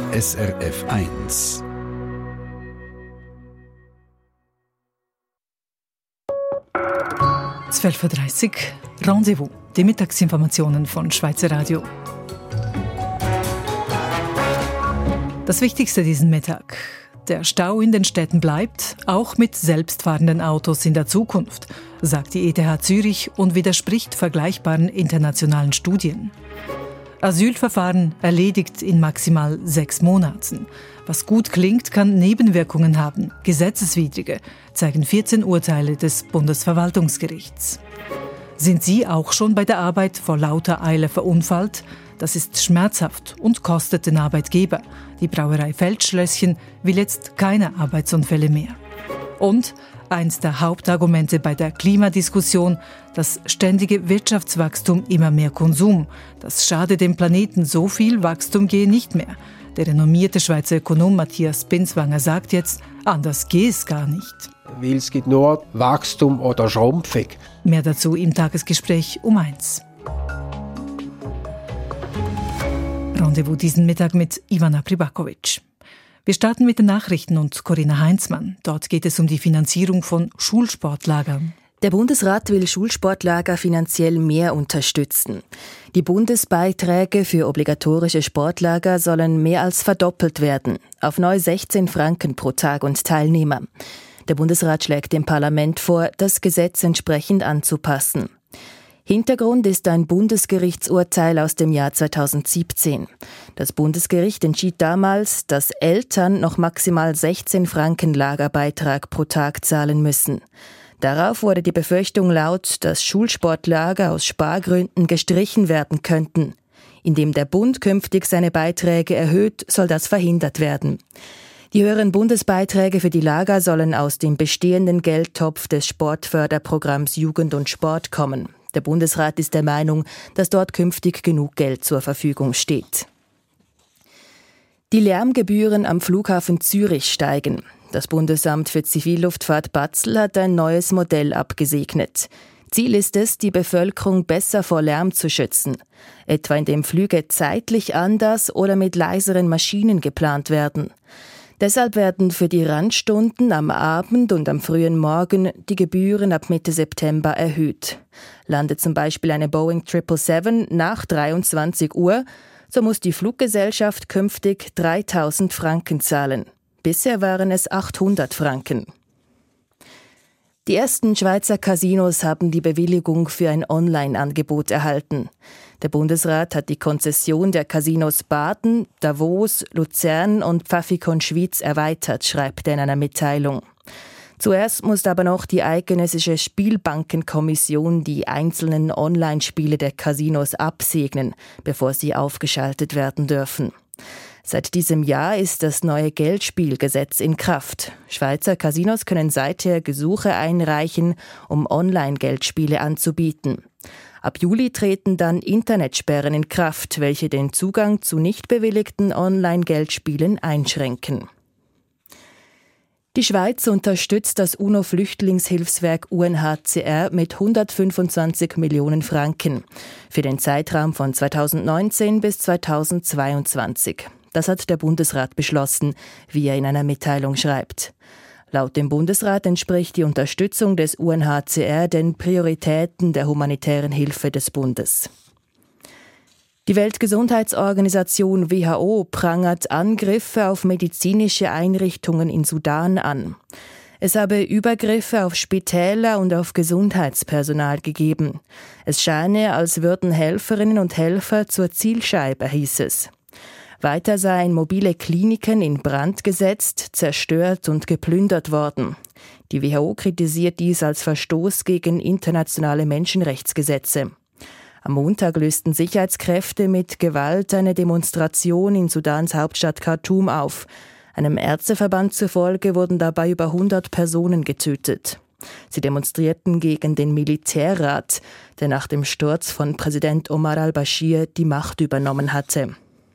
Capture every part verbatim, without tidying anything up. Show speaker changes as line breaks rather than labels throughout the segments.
S R F eins.
zwölf Uhr dreißig, Rendezvous, die Mittagsinformationen von Schweizer Radio. Das Wichtigste diesen Mittag. Der Stau in den Städten bleibt, auch mit selbstfahrenden Autos in der Zukunft, sagt die E T H Zürich und widerspricht vergleichbaren internationalen Studien. Asylverfahren erledigt in maximal sechs Monaten. Was gut klingt, kann Nebenwirkungen haben, gesetzeswidrige, zeigen vierzehn Urteile des Bundesverwaltungsgerichts. Sind Sie auch schon bei der Arbeit vor lauter Eile verunfallt? Das ist schmerzhaft und kostet den Arbeitgeber. Die Brauerei Feldschlösschen will jetzt keine Arbeitsunfälle mehr. Und eins der Hauptargumente bei der Klimadiskussion, das ständige Wirtschaftswachstum, immer mehr Konsum. Das schade dem Planeten, so viel Wachstum gehe nicht mehr. Der renommierte Schweizer Ökonom Matthias Binswanger sagt jetzt, anders gehe es gar nicht.
Weil es gibt nur Wachstum oder Schrumpfung.
Mehr dazu im Tagesgespräch um eins. Rendezvous diesen Mittag mit Ivana Pribakovic. Wir starten mit den Nachrichten und Corinna Heinzmann. Dort geht es um die Finanzierung von Schulsportlagern.
Der Bundesrat will Schulsportlager finanziell mehr unterstützen. Die Bundesbeiträge für obligatorische Sportlager sollen mehr als verdoppelt werden, auf neu sechzehn Franken pro Tag und Teilnehmer. Der Bundesrat schlägt dem Parlament vor, das Gesetz entsprechend anzupassen. Hintergrund ist ein Bundesgerichtsurteil aus dem Jahr zweitausendsiebzehn. Das Bundesgericht entschied damals, dass Eltern noch maximal sechzehn Franken Lagerbeitrag pro Tag zahlen müssen. Darauf wurde die Befürchtung laut, dass Schulsportlager aus Spargründen gestrichen werden könnten. Indem der Bund künftig seine Beiträge erhöht, soll das verhindert werden. Die höheren Bundesbeiträge für die Lager sollen aus dem bestehenden Geldtopf des Sportförderprogramms Jugend und Sport kommen. Der Bundesrat ist der Meinung, dass dort künftig genug Geld zur Verfügung steht. Die Lärmgebühren am Flughafen Zürich steigen. Das Bundesamt für Zivilluftfahrt Batzl hat ein neues Modell abgesegnet. Ziel ist es, die Bevölkerung besser vor Lärm zu schützen, etwa indem Flüge zeitlich anders oder mit leiseren Maschinen geplant werden. Deshalb werden für die Randstunden am Abend und am frühen Morgen die Gebühren ab Mitte September erhöht. Landet zum Beispiel eine Boeing sieben sieben sieben nach dreiundzwanzig Uhr, so muss die Fluggesellschaft künftig dreitausend Franken zahlen. Bisher waren es achthundert Franken. Die ersten Schweizer Casinos haben die Bewilligung für ein Online-Angebot erhalten. Der Bundesrat hat die Konzession der Casinos Baden, Davos, Luzern und Pfaffikon Schwyz erweitert, schreibt er in einer Mitteilung. Zuerst muss aber noch die eidgenössische Spielbankenkommission die einzelnen Online-Spiele der Casinos absegnen, bevor sie aufgeschaltet werden dürfen. Seit diesem Jahr ist das neue Geldspielgesetz in Kraft. Schweizer Casinos können seither Gesuche einreichen, um Online-Geldspiele anzubieten. Ab Juli treten dann Internetsperren in Kraft, welche den Zugang zu nicht bewilligten Online-Geldspielen einschränken. Die Schweiz unterstützt das UNO-Flüchtlingshilfswerk U N H C R mit hundertfünfundzwanzig Millionen Franken für den Zeitraum von zweitausendneunzehn bis zweitausendzweiundzwanzig. Das hat der Bundesrat beschlossen, wie er in einer Mitteilung schreibt. Laut dem Bundesrat entspricht die Unterstützung des U N H C R den Prioritäten der humanitären Hilfe des Bundes. Die Weltgesundheitsorganisation W H O prangert Angriffe auf medizinische Einrichtungen in Sudan an. Es habe Übergriffe auf Spitäler und auf Gesundheitspersonal gegeben. Es scheine, als würden Helferinnen und Helfer zur Zielscheibe, hieß es. Weiter seien mobile Kliniken in Brand gesetzt, zerstört und geplündert worden. Die W H O kritisiert dies als Verstoß gegen internationale Menschenrechtsgesetze. Am Montag lösten Sicherheitskräfte mit Gewalt eine Demonstration in Sudans Hauptstadt Khartoum auf. Einem Ärzteverband zufolge wurden dabei über hundert Personen getötet. Sie demonstrierten gegen den Militärrat, der nach dem Sturz von Präsident Omar al-Bashir die Macht übernommen hatte.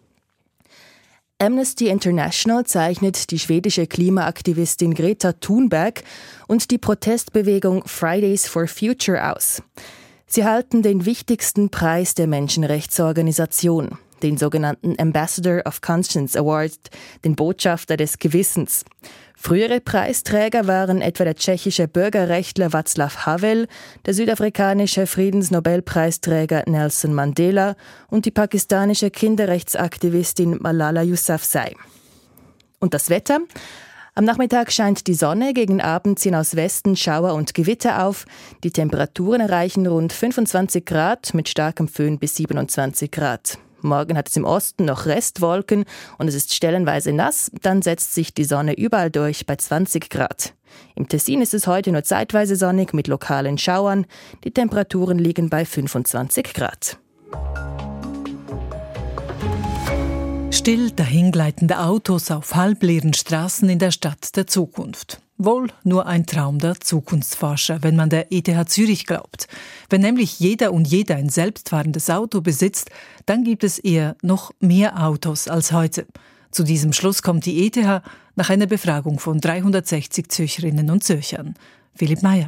Amnesty International zeichnet die schwedische Klimaaktivistin Greta Thunberg und die Protestbewegung Fridays for Future aus. Sie halten den wichtigsten Preis der Menschenrechtsorganisation, den sogenannten Ambassador of Conscience Award, den Botschafter des Gewissens. Frühere Preisträger waren etwa der tschechische Bürgerrechtler Václav Havel, der südafrikanische Friedensnobelpreisträger Nelson Mandela und die pakistanische Kinderrechtsaktivistin Malala Yousafzai. Und das Wetter? Am Nachmittag scheint die Sonne, gegen Abend ziehen aus Westen Schauer und Gewitter auf. Die Temperaturen erreichen rund fünfundzwanzig Grad, mit starkem Föhn bis siebenundzwanzig Grad. Morgen hat es im Osten noch Restwolken und es ist stellenweise nass. Dann setzt sich die Sonne überall durch bei zwanzig Grad. Im Tessin ist es heute nur zeitweise sonnig mit lokalen Schauern. Die Temperaturen liegen bei fünfundzwanzig Grad.
Still dahingleitende Autos auf halbleeren Straßen in der Stadt der Zukunft. Wohl nur ein Traum der Zukunftsforscher, wenn man der E T H Zürich glaubt. Wenn nämlich jeder und jeder ein selbstfahrendes Auto besitzt, dann gibt es eher noch mehr Autos als heute. Zu diesem Schluss kommt die E T H nach einer Befragung von dreihundertsechzig Zürcherinnen und Zürchern. Philipp Meyer.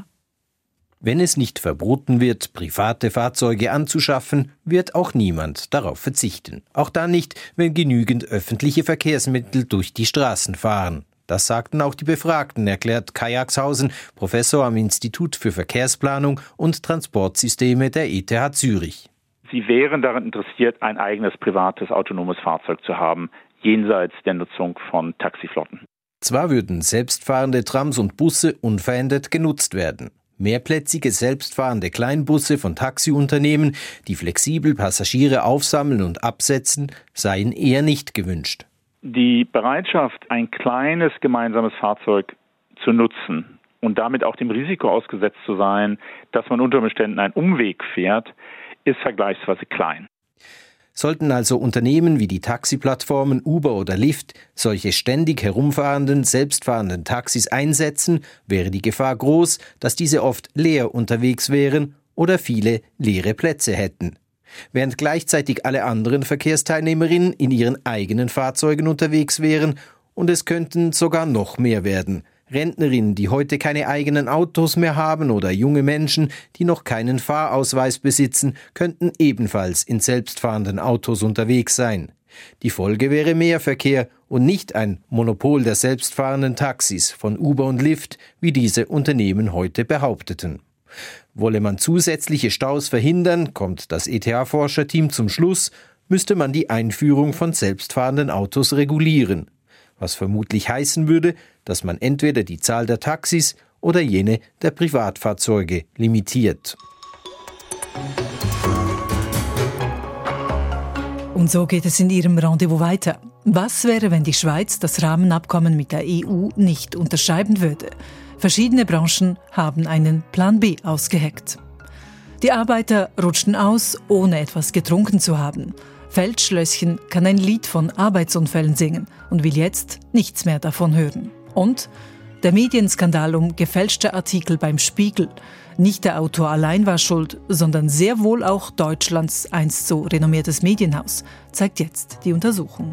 Wenn es nicht verboten wird, private Fahrzeuge anzuschaffen, wird auch niemand darauf verzichten. Auch dann nicht, wenn genügend öffentliche Verkehrsmittel durch die Straßen fahren. Das sagten auch die Befragten, erklärt Kai Axhausen, Professor am Institut für Verkehrsplanung und Transportsysteme der E T H Zürich.
Sie wären daran interessiert, ein eigenes privates autonomes Fahrzeug zu haben, jenseits der Nutzung von Taxiflotten.
Zwar würden selbstfahrende Trams und Busse unverändert genutzt werden. Mehrplätzige selbstfahrende Kleinbusse von Taxiunternehmen, die flexibel Passagiere aufsammeln und absetzen, seien eher nicht gewünscht.
Die Bereitschaft, ein kleines gemeinsames Fahrzeug zu nutzen und damit auch dem Risiko ausgesetzt zu sein, dass man unter Umständen einen Umweg fährt, ist vergleichsweise klein.
Sollten also Unternehmen wie die Taxiplattformen Uber oder Lyft solche ständig herumfahrenden, selbstfahrenden Taxis einsetzen, wäre die Gefahr groß, dass diese oft leer unterwegs wären oder viele leere Plätze hätten. Während gleichzeitig alle anderen Verkehrsteilnehmerinnen in ihren eigenen Fahrzeugen unterwegs wären und es könnten sogar noch mehr werden. Rentnerinnen, die heute keine eigenen Autos mehr haben oder junge Menschen, die noch keinen Fahrausweis besitzen, könnten ebenfalls in selbstfahrenden Autos unterwegs sein. Die Folge wäre mehr Verkehr und nicht ein Monopol der selbstfahrenden Taxis von Uber und Lyft, wie diese Unternehmen heute behaupteten. Wolle man zusätzliche Staus verhindern, kommt das E T H-Forscherteam zum Schluss, müsste man die Einführung von selbstfahrenden Autos regulieren. Was vermutlich heißen würde, dass man entweder die Zahl der Taxis oder jene der Privatfahrzeuge limitiert.
Und so geht es in Ihrem Rendezvous weiter. Was wäre, wenn die Schweiz das Rahmenabkommen mit der E U nicht unterschreiben würde? Verschiedene Branchen haben einen Plan B ausgeheckt. Die Arbeiter rutschten aus, ohne etwas getrunken zu haben. Feldschlösschen kann ein Lied von Arbeitsunfällen singen und will jetzt nichts mehr davon hören. Und der Medienskandal um gefälschte Artikel beim Spiegel. Nicht der Autor allein war schuld, sondern sehr wohl auch Deutschlands einst so renommiertes Medienhaus, zeigt jetzt die Untersuchung.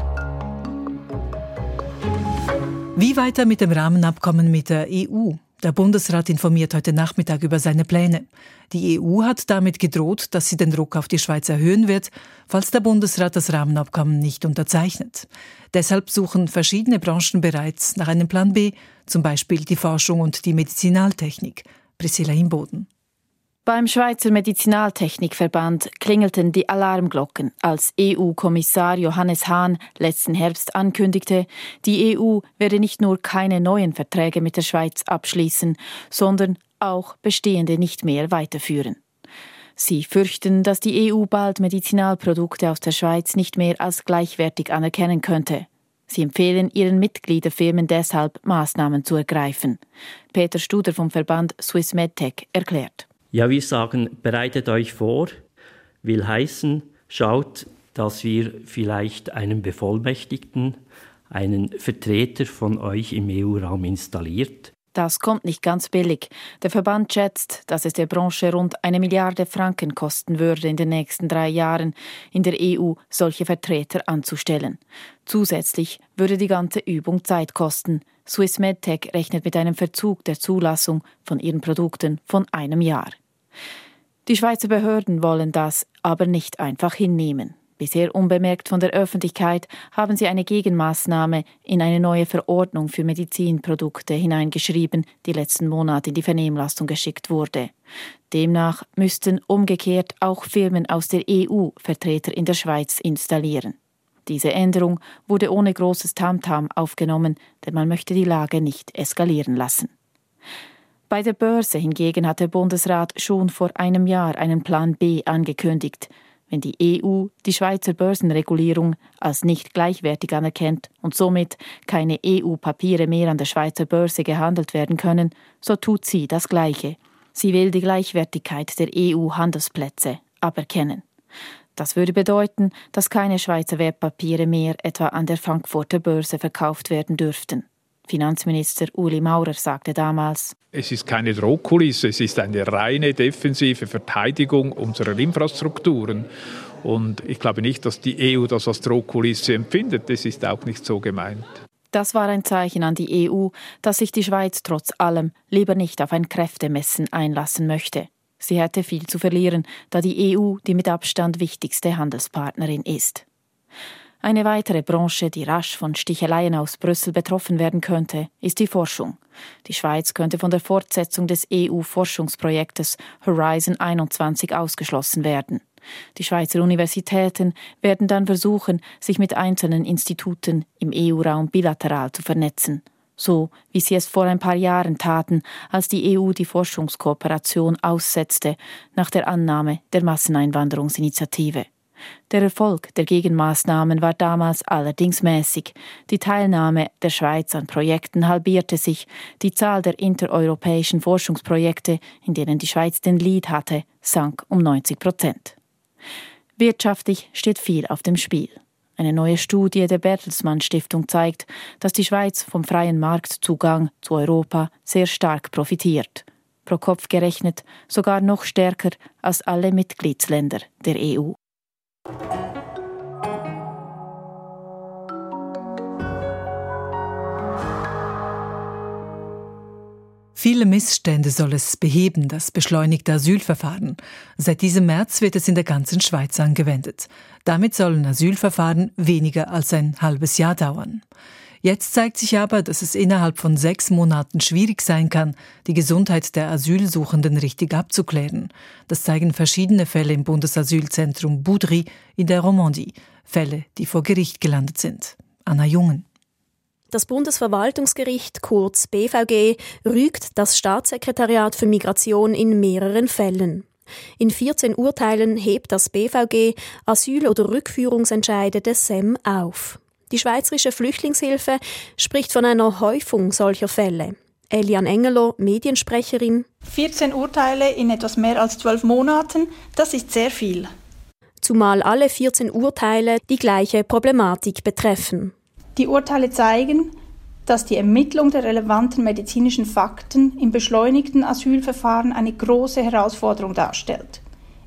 Wie weiter mit dem Rahmenabkommen mit der E U? Der Bundesrat informiert heute Nachmittag über seine Pläne. Die E U hat damit gedroht, dass sie den Druck auf die Schweiz erhöhen wird, falls der Bundesrat das Rahmenabkommen nicht unterzeichnet. Deshalb suchen verschiedene Branchen bereits nach einem Plan B, zum Beispiel die Forschung und die Medizinaltechnik. Priscilla Imboden.
Beim Schweizer Medizinaltechnikverband klingelten die Alarmglocken, als E U-Kommissar Johannes Hahn letzten Herbst ankündigte, die E U werde nicht nur keine neuen Verträge mit der Schweiz abschließen, sondern auch bestehende nicht mehr weiterführen. Sie fürchten, dass die E U bald Medizinalprodukte aus der Schweiz nicht mehr als gleichwertig anerkennen könnte. Sie empfehlen ihren Mitgliederfirmen deshalb, Maßnahmen zu ergreifen. Peter Studer vom Verband Swiss Medtech erklärt.
Ja, wir sagen, bereitet euch vor, will heißen, schaut, dass wir vielleicht einen Bevollmächtigten, einen Vertreter von euch im E U-Raum installiert.
Das kommt nicht ganz billig. Der Verband schätzt, dass es der Branche rund eine Milliarde Franken kosten würde, in den nächsten drei Jahren in der E U solche Vertreter anzustellen. Zusätzlich würde die ganze Übung Zeit kosten. Swiss Medtech rechnet mit einem Verzug der Zulassung von ihren Produkten von einem Jahr. Die Schweizer Behörden wollen das aber nicht einfach hinnehmen. Bisher unbemerkt von der Öffentlichkeit haben sie eine Gegenmaßnahme in eine neue Verordnung für Medizinprodukte hineingeschrieben, die letzten Monat in die Vernehmlassung geschickt wurde. Demnach müssten umgekehrt auch Firmen aus der E U Vertreter in der Schweiz installieren. Diese Änderung wurde ohne großes Tamtam aufgenommen, denn man möchte die Lage nicht eskalieren lassen. Bei der Börse hingegen hat der Bundesrat schon vor einem Jahr einen Plan B angekündigt. Wenn die E U die Schweizer Börsenregulierung als nicht gleichwertig anerkennt und somit keine E U-Papiere mehr an der Schweizer Börse gehandelt werden können, so tut sie das Gleiche. Sie will die Gleichwertigkeit der E U-Handelsplätze aberkennen. Das würde bedeuten, dass keine Schweizer Wertpapiere mehr etwa an der Frankfurter Börse verkauft werden dürften. Finanzminister Uli Maurer sagte damals:
Es ist keine Drohkulisse, es ist eine reine defensive Verteidigung unserer Infrastrukturen. Und ich glaube nicht, dass die E U das als Drohkulisse empfindet. Das ist auch nicht so gemeint.
Das war ein Zeichen an die E U, dass sich die Schweiz trotz allem lieber nicht auf ein Kräftemessen einlassen möchte. Sie hätte viel zu verlieren, da die E U die mit Abstand wichtigste Handelspartnerin ist. Eine weitere Branche, die rasch von Sticheleien aus Brüssel betroffen werden könnte, ist die Forschung. Die Schweiz könnte von der Fortsetzung des E U-Forschungsprojektes Horizon einundzwanzig ausgeschlossen werden. Die Schweizer Universitäten werden dann versuchen, sich mit einzelnen Instituten im E U-Raum bilateral zu vernetzen. So wie sie es vor ein paar Jahren taten, als die E U die Forschungskooperation aussetzte nach der Annahme der Masseneinwanderungsinitiative. Der Erfolg der Gegenmaßnahmen war damals allerdings mäßig. Die Teilnahme der Schweiz an Projekten halbierte sich. Die Zahl der intereuropäischen Forschungsprojekte, in denen die Schweiz den Lead hatte, sank um neunzig Prozent. Wirtschaftlich steht viel auf dem Spiel. Eine neue Studie der Bertelsmann Stiftung zeigt, dass die Schweiz vom freien Marktzugang zu Europa sehr stark profitiert. Pro Kopf gerechnet sogar noch stärker als alle Mitgliedsländer der E U.
Viele Missstände soll es beheben, das beschleunigte Asylverfahren. Seit diesem März wird es in der ganzen Schweiz angewendet. Damit sollen Asylverfahren weniger als ein halbes Jahr dauern. Jetzt zeigt sich aber, dass es innerhalb von sechs Monaten schwierig sein kann, die Gesundheit der Asylsuchenden richtig abzuklären. Das zeigen verschiedene Fälle im Bundesasylzentrum Boudry in der Romandie. Fälle, die vor Gericht gelandet sind. Anna Jungen.
Das Bundesverwaltungsgericht, kurz B V G, rügt das Staatssekretariat für Migration in mehreren Fällen. In vierzehn Urteilen hebt das B V G Asyl- oder Rückführungsentscheide des S E M auf. Die Schweizerische Flüchtlingshilfe spricht von einer Häufung solcher Fälle. Elian Engeler, Mediensprecherin.
vierzehn Urteile in etwas mehr als zwölf Monaten, das ist sehr viel.
Zumal alle vierzehn Urteile die gleiche Problematik betreffen.
Die Urteile zeigen, dass die Ermittlung der relevanten medizinischen Fakten im beschleunigten Asylverfahren eine große Herausforderung darstellt.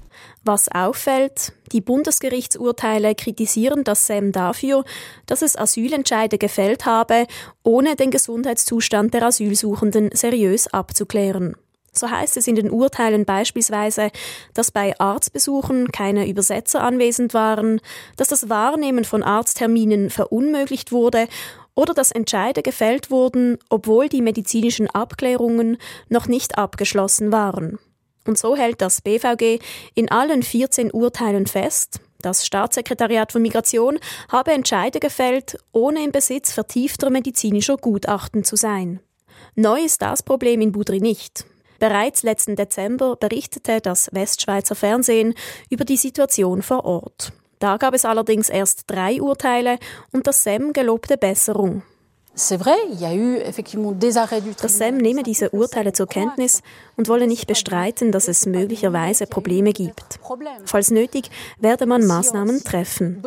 Was auffällt, die Bundesgerichtsurteile kritisieren das S E M dafür, dass es Asylentscheide gefällt habe, ohne den Gesundheitszustand der Asylsuchenden seriös abzuklären. So heißt es in den Urteilen beispielsweise, dass bei Arztbesuchen keine Übersetzer anwesend waren, dass das Wahrnehmen von Arztterminen verunmöglicht wurde oder dass Entscheide gefällt wurden, obwohl die medizinischen Abklärungen noch nicht abgeschlossen waren. Und so hält das B V G in allen vierzehn Urteilen fest, das Staatssekretariat für Migration habe Entscheide gefällt, ohne im Besitz vertiefter medizinischer Gutachten zu sein. Neu ist das Problem in Boudry nicht. Bereits letzten Dezember berichtete das Westschweizer Fernsehen über die Situation vor Ort. Da gab es allerdings erst drei Urteile und das S E M gelobte Besserung. Das S E M nehme diese Urteile zur Kenntnis und wolle nicht bestreiten, dass es möglicherweise Probleme gibt. Falls nötig, werde man Maßnahmen treffen.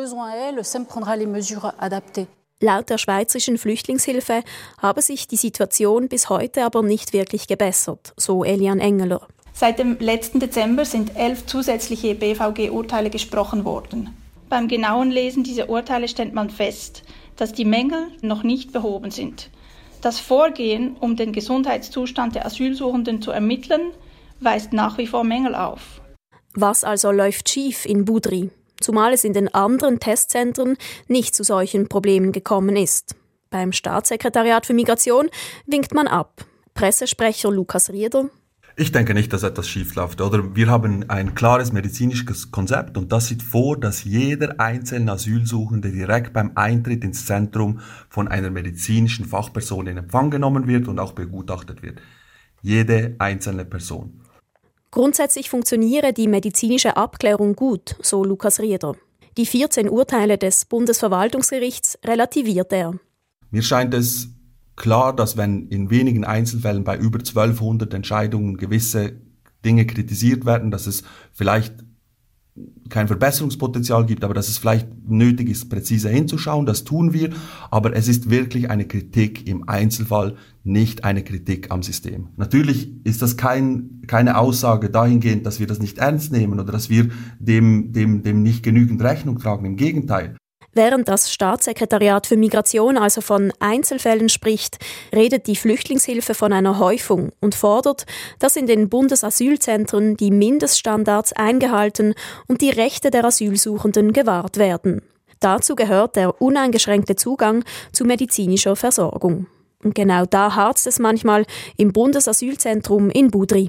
Laut der Schweizerischen Flüchtlingshilfe habe sich die Situation bis heute aber nicht wirklich gebessert, so Elian Engeler.
Seit dem letzten Dezember sind elf zusätzliche B V G-Urteile gesprochen worden. Beim genauen Lesen dieser Urteile stellt man fest, dass die Mängel noch nicht behoben sind. Das Vorgehen, um den Gesundheitszustand der Asylsuchenden zu ermitteln, weist nach wie vor Mängel auf.
Was also läuft schief in Boudry? zumal es in den anderen Testzentren nicht zu solchen Problemen gekommen ist. Beim Staatssekretariat für Migration winkt man ab. Pressesprecher Lukas Rieder:
Ich denke nicht, dass etwas schief läuft. Oder wir haben ein klares medizinisches Konzept und das sieht vor, dass jeder einzelne Asylsuchende direkt beim Eintritt ins Zentrum von einer medizinischen Fachperson in Empfang genommen wird und auch begutachtet wird. Jede einzelne Person.
Grundsätzlich funktioniere die medizinische Abklärung gut, so Lukas Rieder. Die vierzehn Urteile des Bundesverwaltungsgerichts relativiert er.
Mir scheint es klar, dass wenn in wenigen Einzelfällen bei über zwölfhundert Entscheidungen gewisse Dinge kritisiert werden, dass es vielleicht kein Verbesserungspotenzial gibt, aber dass es vielleicht nötig ist, präziser hinzuschauen. Das tun wir, aber es ist wirklich eine Kritik im Einzelfall, nicht eine Kritik am System. Natürlich ist das kein, keine Aussage dahingehend, dass wir das nicht ernst nehmen oder dass wir dem, dem, dem nicht genügend Rechnung tragen. Im Gegenteil.
Während das Staatssekretariat für Migration also von Einzelfällen spricht, redet die Flüchtlingshilfe von einer Häufung und fordert, dass in den Bundesasylzentren die Mindeststandards eingehalten und die Rechte der Asylsuchenden gewahrt werden. Dazu gehört der uneingeschränkte Zugang zu medizinischer Versorgung. Und genau da harzt es manchmal im Bundesasylzentrum in Budri.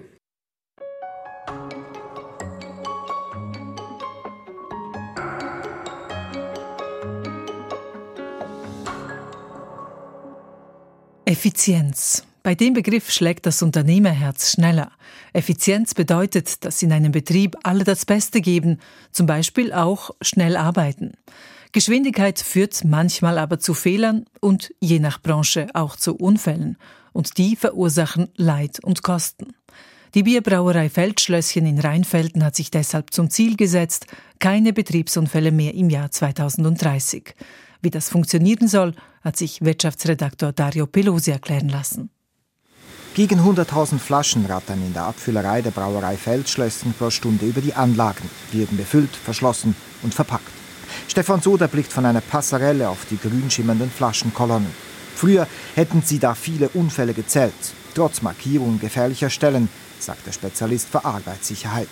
Effizienz. Bei dem Begriff schlägt das Unternehmerherz schneller. Effizienz bedeutet, dass in einem Betrieb alle das Beste geben, zum Beispiel auch schnell arbeiten. Geschwindigkeit führt manchmal aber zu Fehlern und je nach Branche auch zu Unfällen. Und die verursachen Leid und Kosten. Die Bierbrauerei Feldschlösschen in Rheinfelden hat sich deshalb zum Ziel gesetzt, keine Betriebsunfälle mehr im Jahr zweitausenddreißig. Wie das funktionieren soll, hat sich Wirtschaftsredaktor Dario Pelosi erklären lassen.
Gegen hunderttausend Flaschen rattern in der Abfüllerei der Brauerei Feldschlösschen pro Stunde über die Anlagen, werden befüllt, verschlossen und verpackt. Stefan Soder blickt von einer Passerelle auf die grün schimmernden Flaschenkolonnen. Früher hätten sie da viele Unfälle gezählt, trotz Markierungen gefährlicher Stellen, sagt der Spezialist für Arbeitssicherheit.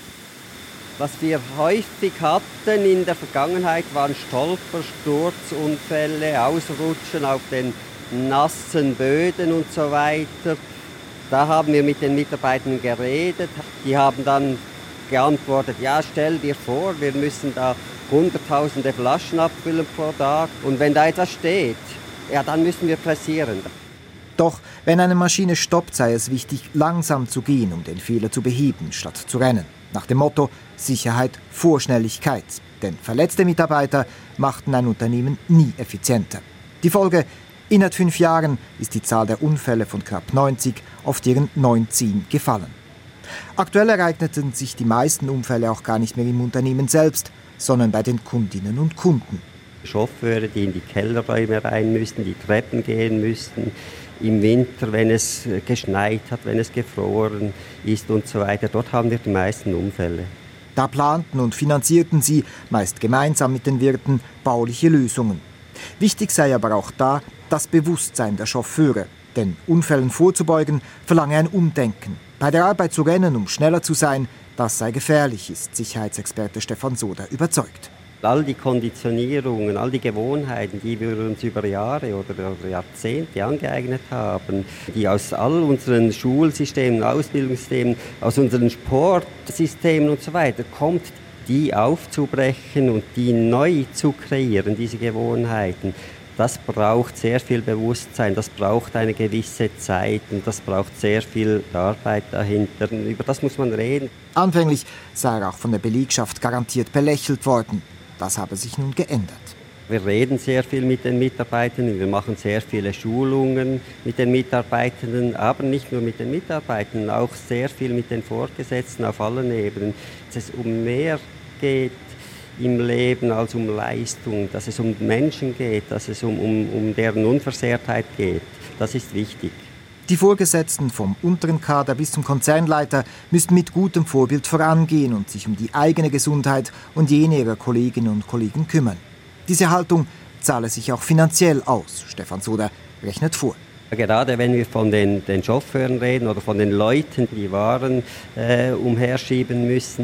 Was wir häufig hatten in der Vergangenheit, waren Stolper, Sturzunfälle, Ausrutschen auf den nassen Böden und so weiter. Da haben wir mit den Mitarbeitern geredet. Die haben dann geantwortet, ja, stell dir vor, wir müssen da hunderttausende Flaschen abfüllen pro Tag. Und wenn da etwas steht, ja, dann müssen wir pressieren.
Doch wenn eine Maschine stoppt, sei es wichtig, langsam zu gehen, um den Fehler zu beheben, statt zu rennen. Nach dem Motto Sicherheit vor Schnelligkeit. Denn verletzte Mitarbeiter machten ein Unternehmen nie effizienter. Die Folge: innerhalb fünf Jahren ist die Zahl der Unfälle von knapp neunzig auf deren neunzehn gefallen. Aktuell ereigneten sich die meisten Unfälle auch gar nicht mehr im Unternehmen selbst, sondern bei den Kundinnen und Kunden.
Chauffeure, die in die Kellerräume rein müssten, die Treppen gehen müssten, im Winter, wenn es geschneit hat, wenn es gefroren ist und so weiter. Dort haben wir die meisten Unfälle.
Da planten und finanzierten sie, meist gemeinsam mit den Wirten, bauliche Lösungen. Wichtig sei aber auch da das Bewusstsein der Chauffeure. Denn Unfällen vorzubeugen verlange ein Umdenken. Bei der Arbeit zu rennen, um schneller zu sein, das sei gefährlich, ist Sicherheitsexperte Stefan Soder überzeugt.
All die Konditionierungen, all die Gewohnheiten, die wir uns über Jahre oder Jahrzehnte angeeignet haben, die aus all unseren Schulsystemen, Ausbildungssystemen, aus unseren Sportsystemen und so weiter kommt, die aufzubrechen und die neu zu kreieren, diese Gewohnheiten, das braucht sehr viel Bewusstsein, das braucht eine gewisse Zeit und das braucht sehr viel Arbeit dahinter. Über das muss man reden.
Anfänglich sei er auch von der Belegschaft garantiert belächelt worden. Das habe sich nun geändert.
Wir reden sehr viel mit den Mitarbeitenden, wir machen sehr viele Schulungen mit den Mitarbeitenden, aber nicht nur mit den Mitarbeitenden, auch sehr viel mit den Vorgesetzten auf allen Ebenen. Dass es um mehr geht im Leben als um Leistung, dass es um Menschen geht, dass es um, um, um deren Unversehrtheit geht. Das ist wichtig.
Die Vorgesetzten vom unteren Kader bis zum Konzernleiter müssten mit gutem Vorbild vorangehen und sich um die eigene Gesundheit und jene ihrer Kolleginnen und Kollegen kümmern. Diese Haltung zahle sich auch finanziell aus. Stefan Soder rechnet vor.
Gerade wenn wir von den, den Chauffeuren reden oder von den Leuten, die Waren äh, umherschieben müssen,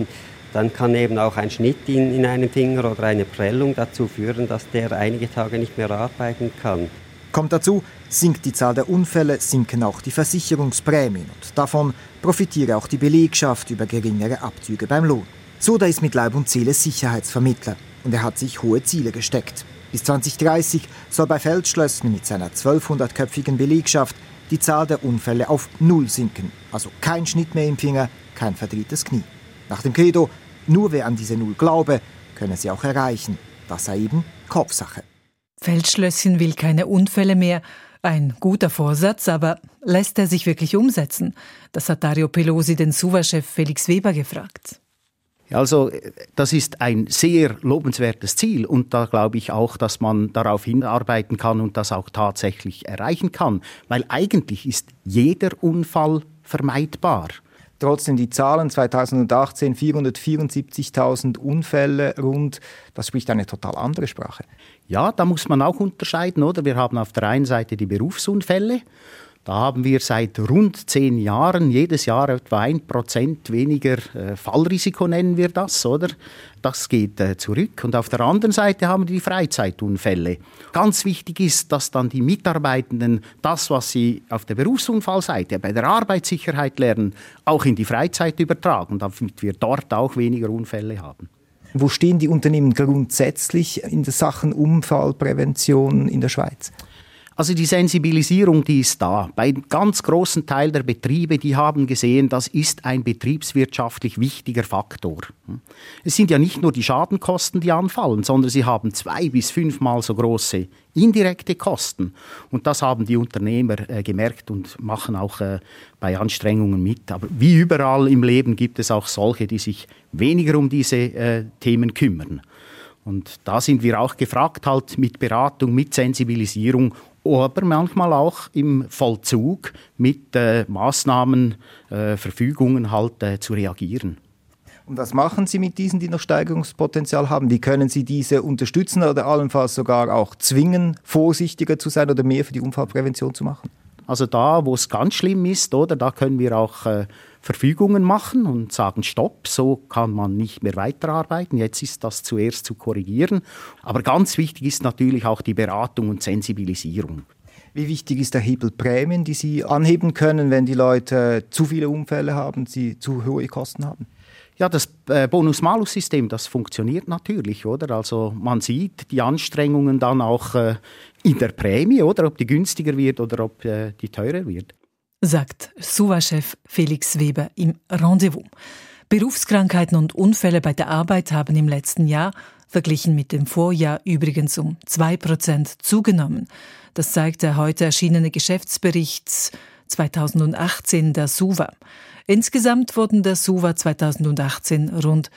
dann kann eben auch ein Schnitt in, in einem Finger oder eine Prellung dazu führen, dass der einige Tage nicht mehr arbeiten kann.
Kommt dazu, sinkt die Zahl der Unfälle, sinken auch die Versicherungsprämien. Und davon profitiere auch die Belegschaft über geringere Abzüge beim Lohn. Soda ist mit Leib und Seele Sicherheitsvermittler und er hat sich hohe Ziele gesteckt. Bis zwanzig dreißig soll bei Feldschlösschen mit seiner zwölfhundertköpfigen Belegschaft die Zahl der Unfälle auf Null sinken. Also kein Schnitt mehr im Finger, kein verdrehtes Knie. Nach dem Credo, nur wer an diese Null glaube, könne sie auch erreichen. Das sei eben Kopfsache.
Feldschlösschen will keine Unfälle mehr. Ein guter Vorsatz, aber lässt er sich wirklich umsetzen? Das hat Dario Pelosi den Suva-Chef Felix Weber gefragt.
Also das ist ein sehr lobenswertes Ziel und da glaube ich auch, dass man darauf hinarbeiten kann und das auch tatsächlich erreichen kann, weil eigentlich ist jeder Unfall vermeidbar.
Trotzdem die Zahlen zweitausendachtzehn, vierhundertvierundsiebzigtausend Unfälle rund, das spricht eine total andere Sprache.
Ja, da muss man auch unterscheiden, oder? Wir haben auf der einen Seite die Berufsunfälle. Da haben wir seit rund zehn Jahren jedes Jahr etwa ein Prozent weniger äh, Fallrisiko, nennen wir das, oder? Das geht äh, zurück. Und auf der anderen Seite haben wir die Freizeitunfälle. Ganz wichtig ist, dass dann die Mitarbeitenden das, was sie auf der Berufsunfallseite bei der Arbeitssicherheit lernen, auch in die Freizeit übertragen, damit wir dort auch weniger Unfälle haben.
Wo stehen die Unternehmen grundsätzlich in der Sachen Unfallprävention in der Schweiz?
Also die Sensibilisierung, die ist da. Bei einem ganz großen Teil der Betriebe, die haben gesehen, das ist ein betriebswirtschaftlich wichtiger Faktor. Es sind ja nicht nur die Schadenkosten, die anfallen, sondern sie haben zwei- bis fünfmal so große indirekte Kosten. Und das haben die Unternehmer äh, gemerkt und machen auch äh, bei Anstrengungen mit. Aber wie überall im Leben gibt es auch solche, die sich weniger um diese äh, Themen kümmern. Und da sind wir auch gefragt, halt mit Beratung, mit Sensibilisierung, aber manchmal auch im Vollzug mit äh, Maßnahmen, äh, Verfügungen halt äh, zu reagieren.
Und was machen Sie mit diesen, die noch Steigerungspotenzial haben? Wie können Sie diese unterstützen oder allenfalls sogar auch zwingen, vorsichtiger zu sein oder mehr für die Unfallprävention zu machen?
Also da, wo es ganz schlimm ist, oder, da können wir auch äh, Verfügungen machen und sagen, stopp, so kann man nicht mehr weiterarbeiten. Jetzt ist das zuerst zu korrigieren. Aber ganz wichtig ist natürlich auch die Beratung und Sensibilisierung.
Wie wichtig ist der Hebel Prämien, die Sie anheben können, wenn die Leute zu viele Unfälle haben, sie zu hohe Kosten haben?
Ja, das äh, Bonus-Malus-System, das funktioniert natürlich, oder? Also man sieht die Anstrengungen dann auch äh, in der Prämie, oder? Ob die günstiger wird oder ob äh, die teurer wird.
Sagt Suva-Chef Felix Weber im Rendezvous. Berufskrankheiten und Unfälle bei der Arbeit haben im letzten Jahr, verglichen mit dem Vorjahr, übrigens um zwei Prozent zugenommen. Das zeigt der heute erschienene Geschäftsbericht zweitausendachtzehn der Suva. Insgesamt wurden der Suva zweitausendachtzehn rund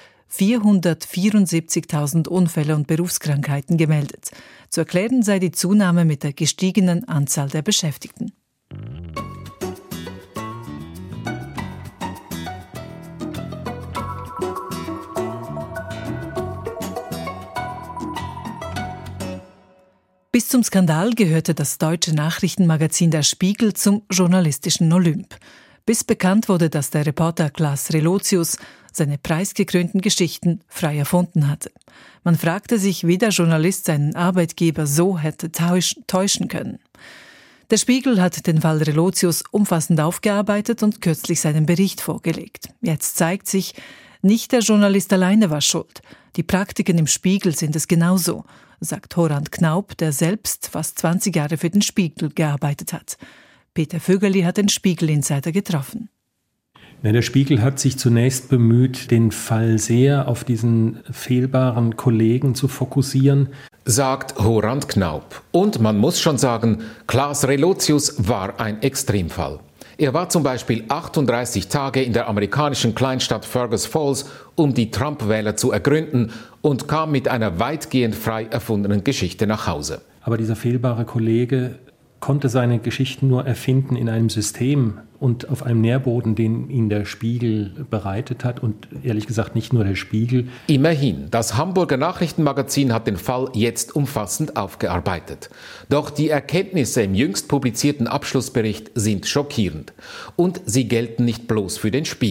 vierhundertvierundsiebzigtausend Unfälle und Berufskrankheiten gemeldet. Zu erklären sei die Zunahme mit der gestiegenen Anzahl der Beschäftigten. Bis zum Skandal gehörte das deutsche Nachrichtenmagazin Der Spiegel zum journalistischen Olymp. Bis bekannt wurde, dass der Reporter Klaas Relotius seine preisgekrönten Geschichten frei erfunden hatte. Man fragte sich, wie der Journalist seinen Arbeitgeber so hätte täuschen können. Der Spiegel hat den Fall Relotius umfassend aufgearbeitet und kürzlich seinen Bericht vorgelegt. Jetzt zeigt sich, nicht der Journalist alleine war schuld. Die Praktiken im Spiegel sind es genauso, sagt Horand Knaub, der selbst fast zwanzig Jahre für den Spiegel gearbeitet hat. Peter Vögerli hat den Spiegel-Insider getroffen.
Der Spiegel hat sich zunächst bemüht, den Fall sehr auf diesen fehlbaren Kollegen zu fokussieren,
sagt Horand Knaub. Und man muss schon sagen, Klaas Relotius war ein Extremfall. Er war zum Beispiel achtunddreißig Tage in der amerikanischen Kleinstadt Fergus Falls, um die Trump-Wähler zu ergründen, und kam mit einer weitgehend frei erfundenen Geschichte nach Hause.
Aber dieser fehlbare Kollege konnte seine Geschichten nur erfinden in einem System und auf einem Nährboden, den ihn der Spiegel bereitet hat und ehrlich gesagt nicht nur der Spiegel.
Immerhin, das Hamburger Nachrichtenmagazin hat den Fall jetzt umfassend aufgearbeitet. Doch die Erkenntnisse im jüngst publizierten Abschlussbericht sind schockierend. Und sie gelten nicht bloß für den Spiegel.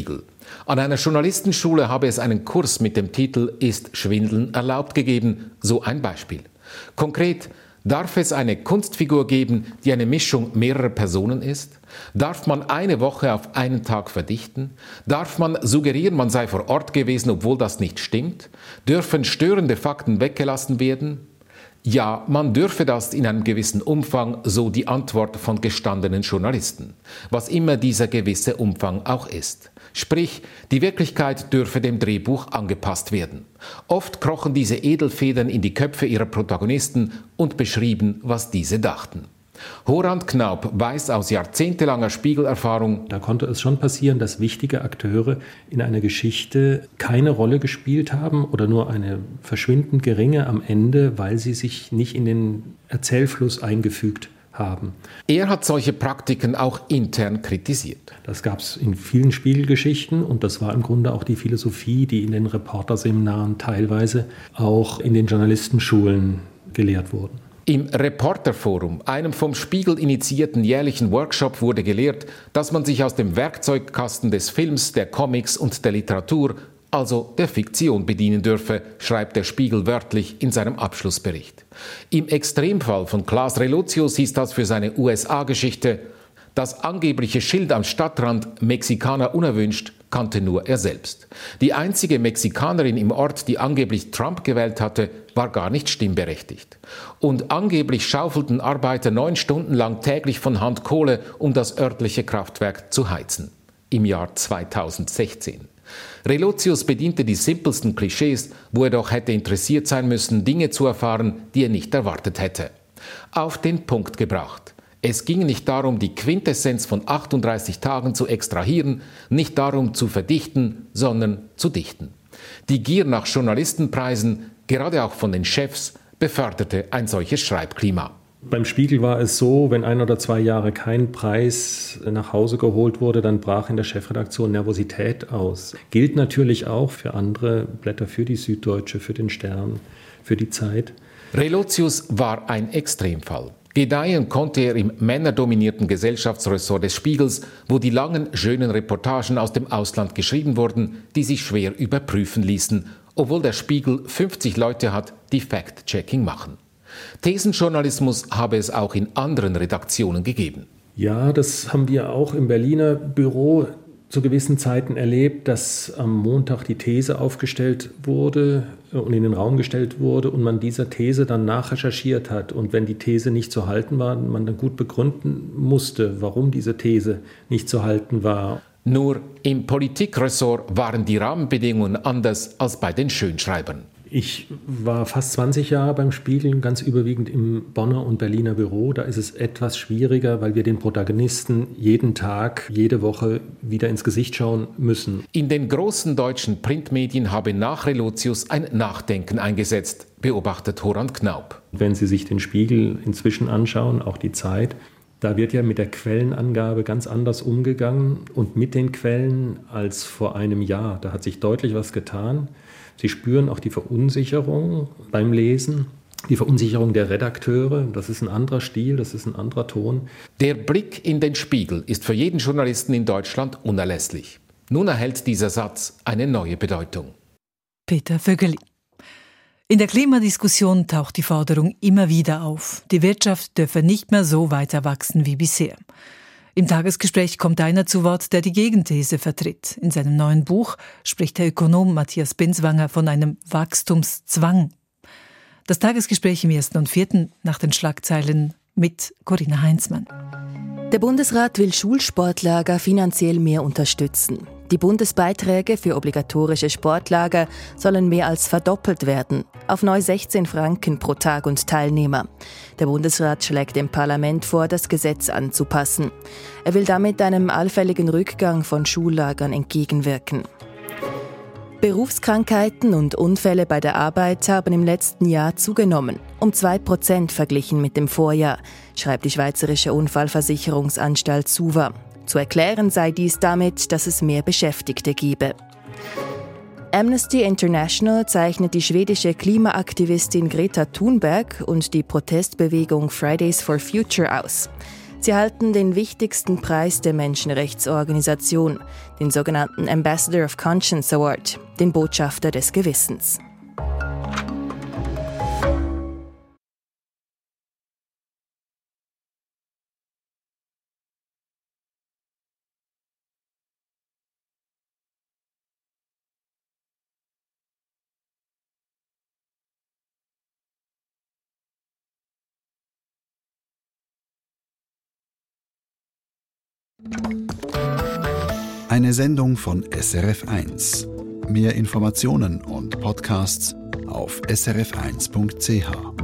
An einer Journalistenschule habe es einen Kurs mit dem Titel »Ist Schwindeln erlaubt?« gegeben, so ein Beispiel. Konkret: Darf es eine Kunstfigur geben, die eine Mischung mehrerer Personen ist? Darf man eine Woche auf einen Tag verdichten? Darf man suggerieren, man sei vor Ort gewesen, obwohl das nicht stimmt? Dürfen störende Fakten weggelassen werden? Ja, man dürfe das in einem gewissen Umfang, so die Antwort von gestandenen Journalisten. Was immer dieser gewisse Umfang auch ist. Sprich, die Wirklichkeit dürfe dem Drehbuch angepasst werden. Oft krochen diese Edelfedern in die Köpfe ihrer Protagonisten und beschrieben, was diese dachten. Horand Knaup weiß aus jahrzehntelanger Spiegelerfahrung:
Da konnte es schon passieren, dass wichtige Akteure in einer Geschichte keine Rolle gespielt haben oder nur eine verschwindend geringe am Ende, weil sie sich nicht in den Erzählfluss eingefügt haben.
Er hat solche Praktiken auch intern kritisiert.
Das gab es in vielen Spiegelgeschichten und das war im Grunde auch die Philosophie, die in den Reporterseminaren teilweise auch in den Journalistenschulen gelehrt wurde.
Im Reporterforum, einem vom Spiegel initiierten jährlichen Workshop, wurde gelehrt, dass man sich aus dem Werkzeugkasten des Films, der Comics und der Literatur, also der Fiktion, bedienen dürfe, schreibt der Spiegel wörtlich in seinem Abschlussbericht. Im Extremfall von Klaas Relotius hieß das für seine U S A-Geschichte: Das angebliche Schild am Stadtrand »Mexikaner unerwünscht« kannte nur er selbst. Die einzige Mexikanerin im Ort, die angeblich Trump gewählt hatte, war gar nicht stimmberechtigt. Und angeblich schaufelten Arbeiter neun Stunden lang täglich von Hand Kohle, um das örtliche Kraftwerk zu heizen. Im Jahr zweitausendsechzehn. Relotius bediente die simpelsten Klischees, wo er doch hätte interessiert sein müssen, Dinge zu erfahren, die er nicht erwartet hätte. Auf den Punkt gebracht. Es ging nicht darum, die Quintessenz von achtunddreißig Tagen zu extrahieren, nicht darum zu verdichten, sondern zu dichten. Die Gier nach Journalistenpreisen, gerade auch von den Chefs, beförderte ein solches Schreibklima.
Beim Spiegel war es so, wenn ein oder zwei Jahre kein Preis nach Hause geholt wurde, dann brach in der Chefredaktion Nervosität aus. Gilt natürlich auch für andere Blätter, für die Süddeutsche, für den Stern, für die Zeit.
Relotius war ein Extremfall. Gedeihen konnte er im männerdominierten Gesellschaftsressort des Spiegels, wo die langen, schönen Reportagen aus dem Ausland geschrieben wurden, die sich schwer überprüfen ließen, obwohl der Spiegel fünfzig Leute hat, die Fact-Checking machen. Thesenjournalismus habe es auch in anderen Redaktionen gegeben.
Ja, das haben wir auch im Berliner Büro zu gewissen Zeiten erlebt, dass am Montag die These aufgestellt wurde und in den Raum gestellt wurde und man dieser These dann nachrecherchiert hat. Und wenn die These nicht zu halten war, man dann gut begründen musste, warum diese These nicht zu halten war.
Nur im Politikressort waren die Rahmenbedingungen anders als bei den Schönschreibern.
Ich war fast zwanzig Jahre beim Spiegel, ganz überwiegend im Bonner und Berliner Büro. Da ist es etwas schwieriger, weil wir den Protagonisten jeden Tag, jede Woche wieder ins Gesicht schauen müssen.
In den großen deutschen Printmedien habe nach Relotius ein Nachdenken eingesetzt, beobachtet Horand Knaup.
Wenn Sie sich den Spiegel inzwischen anschauen, auch die Zeit, da wird ja mit der Quellenangabe ganz anders umgegangen und mit den Quellen als vor einem Jahr. Da hat sich deutlich was getan. Sie spüren auch die Verunsicherung beim Lesen, die Verunsicherung der Redakteure. Das ist ein anderer Stil, das ist ein anderer Ton.
Der Blick in den Spiegel ist für jeden Journalisten in Deutschland unerlässlich. Nun erhält dieser Satz eine neue Bedeutung.
Peter Vögeli. In der Klimadiskussion taucht die Forderung immer wieder auf. Die Wirtschaft dürfe nicht mehr so weiter wachsen wie bisher. Im Tagesgespräch kommt einer zu Wort, der die Gegenthese vertritt. In seinem neuen Buch spricht der Ökonom Matthias Binswanger von einem Wachstumszwang. Das Tagesgespräch im ersten und vierten nach den Schlagzeilen mit Corinna Heinzmann.
Der Bundesrat will Schulsportlager finanziell mehr unterstützen. Die Bundesbeiträge für obligatorische Sportlager sollen mehr als verdoppelt werden, auf neu sechzehn Franken pro Tag und Teilnehmer. Der Bundesrat schlägt dem Parlament vor, das Gesetz anzupassen. Er will damit einem allfälligen Rückgang von Schullagern entgegenwirken. Berufskrankheiten und Unfälle bei der Arbeit haben im letzten Jahr zugenommen, um zwei Prozent verglichen mit dem Vorjahr, schreibt die Schweizerische Unfallversicherungsanstalt SUVA. Zu erklären sei dies damit, dass es mehr Beschäftigte gebe. Amnesty International zeichnet die schwedische Klimaaktivistin Greta Thunberg und die Protestbewegung Fridays for Future aus. Sie erhalten den wichtigsten Preis der Menschenrechtsorganisation, den sogenannten Ambassador of Conscience Award, den Botschafter des Gewissens.
Eine Sendung von S R F eins. Mehr Informationen und Podcasts auf s r f eins punkt c h.